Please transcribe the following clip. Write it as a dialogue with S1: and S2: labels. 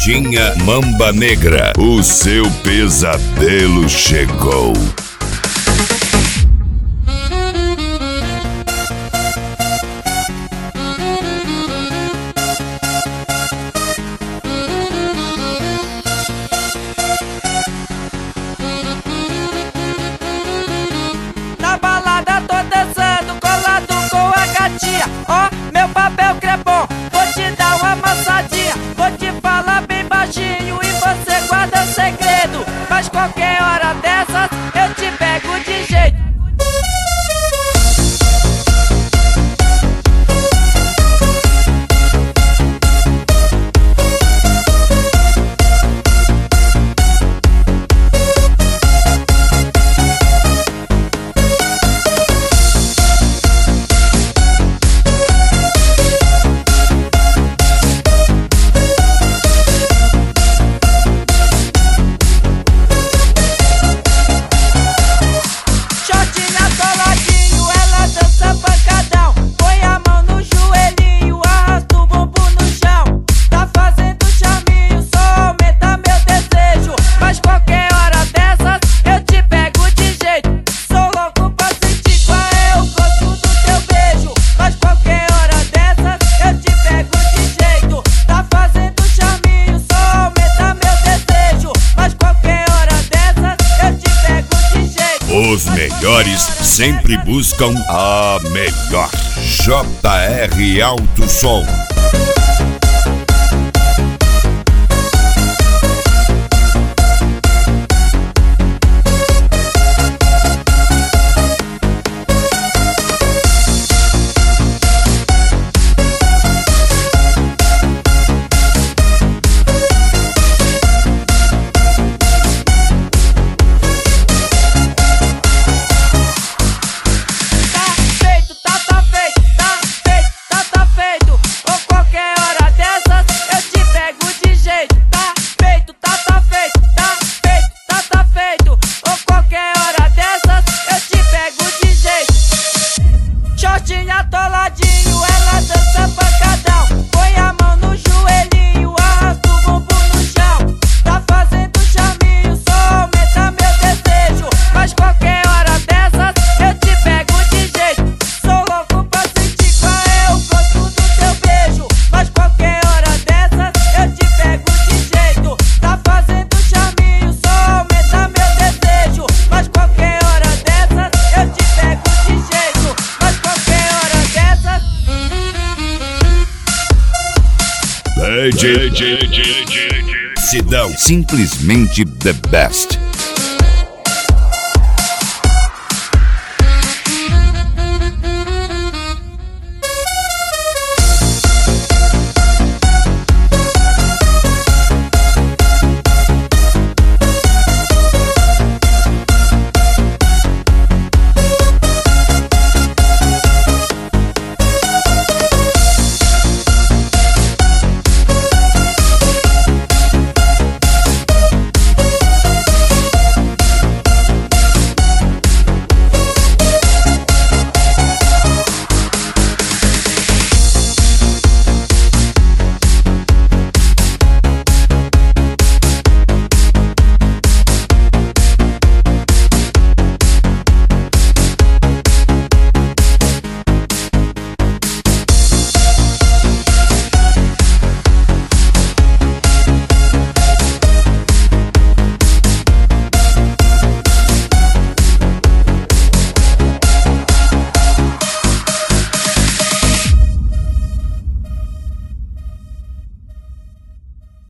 S1: Pegadinha Mamba Negra, o seu pesadelo chegou.
S2: Na balada tô dançando, colado com a gatinha. Ó, meu papel crepom, vou te dar uma amassadinha. Vou te falar bem baixinho e você guarda segredo. Mas qualquer hora dessas eu te pego de jeito.
S1: Os melhores sempre buscam a melhor. JR Alto Som. Shortinho atoladinho, ela dança pancadão. Põe a mão no joelhinho, arrasta o bumbum no chão. Tá fazendo charminho, só aumenta meu desejo. Mas qualquer hora dessas eu te pego de jeito. Sou louco pra sentir qual é o gosto do teu beijo. Mas qualquer hora dessas eu te pego de jeito. Tá fazendo charminho, só aumenta meu desejo. Mas qualquer hora dessas eu te pego de jeito. Mas qualquer hora dessas DJ Sidão, simplesmente the best.